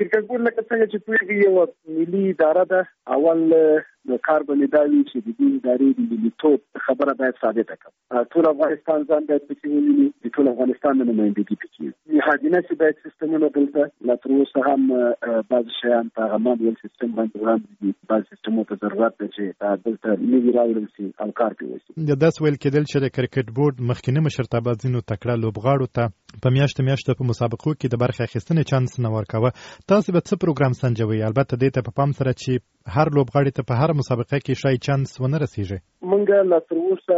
کرکټ بورډ لکه څنګه چې پوهیږي یو ملي اداره ده. اول د کار باندې دا وي چې د دې ادارې د ملیتوب خبره باید ثابته کړي. ټول افغانستان ځان باید پکې ونیسي، د ټول افغانستان د نمایندګي پکې وي. نهادینه چې باید سیستمونه دلته لا تر اوسه هم بعض شیان په هغه مانوال سیستم باندې وړاندې دي. بعض سیستمونو ته ضرورت ده چې دلته نوي راوړل شي او کار پرې وشي. داسې ویل کېدل چې د کرکټ بورډ مخکینی مشرتابه ځینو تکړه لوبغاړو ته په میاشتو په مسابقو کې د برخې اخیستنې چانس نه ورکاوه. تاسو به څه پروګرام سنجوي؟ البته دې ته په پام سره چې هر لوبغاړي ته په هر مسابقه کې شای چانس ونه رسیږي. موږ لا تر اوسه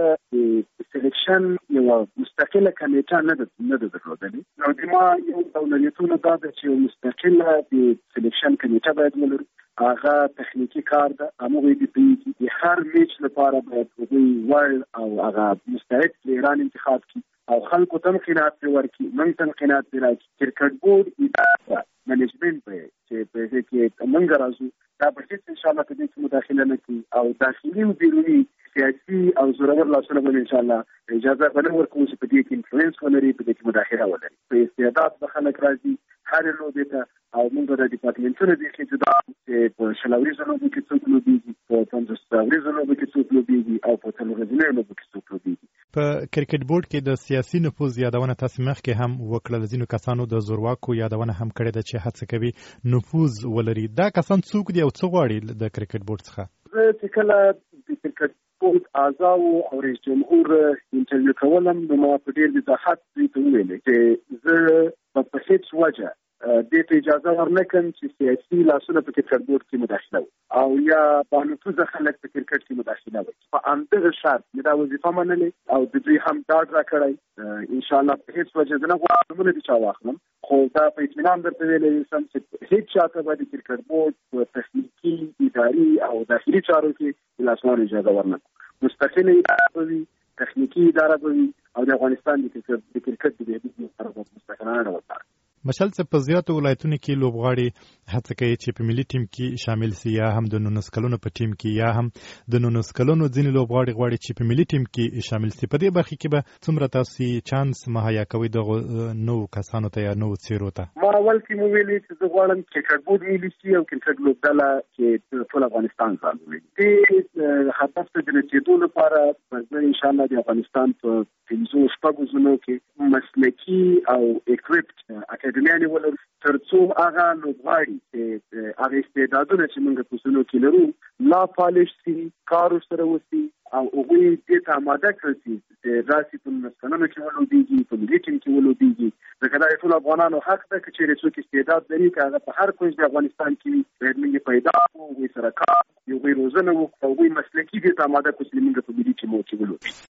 د سلیکشن یو مستقله کمیټه نه ده درلودلې. نو د ما یو دولتونه دا ده چې مستقله د سلیکشن کمیټه باید ولرو. هغه تخنیکی کار ده. هغه د هر میچ لپاره باید وایي او هغه مستعد پلیران انتخاب کړي او خلکو ته قناعت ورکړي. موږ ته قناعت راکړي. کرکټ بورډ اداره منیجمنت چې په دې کې موږ راځو دا به هیڅ ان شاء الله په دې کې مداخله نه کوي او داخلي او بیروني سیاسي او زورور لاسونه به ان شاء الله اجازه به نه ورکوي چې په دې کې انفلوئنس ولري، په دې کې مداخله ولري. په استعداد به خلک راځي هر لوبې ته او موږ د ډپارټمنټونو د جدا چې په شلوريزو لوبو کې څوک لوبيږي، په 15 لوبو کې څوک لوبيږي او په څلوريزو لوبو کې څوک لوبيږي. په کرکټ بورډ کې د سیاسي نفوذ یادونه تاسو مخکې هم وکړه. ځینو کسانو د زورواکو یادونه هم کړې ده چې هڅه کوي نفوذ ولري. دا کسان څوک دي او څه غواړي د کرکټ بورډ څخه؟ زه چې کله د کرکټ بورډ اعضاء او رئیس جمهور انټرویو کولم نو ما په ډېر وضاحت ته ویل چې زه په هیڅ وجه دې ته اجازه ورنکړم چې سیاسي لاسونه په کرکټ بورډ کې مداخله وکړي او یا باندې خلک په کرکټ کې مداخله وکړي. په همدغه شرط مې دا وظیفه منلې او د دوی هم ډاډ راکړی. ان شاء الله په هیڅ وجه نه غواړم چې چا واخلم، خو دا په اطمینان درته ویلی سم چې هیڅ چاته به د کرکټ بورډ په تخنیکي، اداري او داخلي چارو کې لاسوهنې اجازه ورنکړو. مستقله اداره به وي، تخنیکي اداره به وي او د افغانستان د کرکټ د بهبود لپاره به مستقلانه ډول مشل څه په زیاتو ولایتونو کې لوبغاړي هڅه کوي چې په ملي ټیم کې شامل سي، یا هم د 19 کلونو په ټیم کې، یا هم د 19 کلونو ځینې لوبغاړي غواړي چې په ملي ټیم کې شامل سي. په دې برخه کې به څومره تاسو چانس مهیا کوي د نو کسانو ته یا نو څیرو ته؟ ما اول کې مو ویلي چې زه غواړم کرکټ بورډ ملي سي او کرکټ لوبډله چې ټول افغانستان ځان وي. دې هدف ته د رسیدو لپاره زه ان شاء الله د افغانستان په 15 ځلو کې مسلکي او اکویپډ اکیډمیانې ولرو ترڅو هغه لوبغاړي چې هغه استعدادونه چې موږ په سونو کې لرو لا پالش سي، کار سره وسی او هغه دې ته آماده کړي چې راسي په مسکنونو کې ولوبيږي، په ملي ټیم کې ولوبيږي. ځکه دا ټول افغانانو حق ده چې څوک استعداد لري چې هغه په هر کوم د افغانستان کې باید موږ پیدا کړو، وي سره کار یو غیر روزنه او مسلکي دې ته آماده کړو چې موږ په ملي ټیم کې ولوبيږي.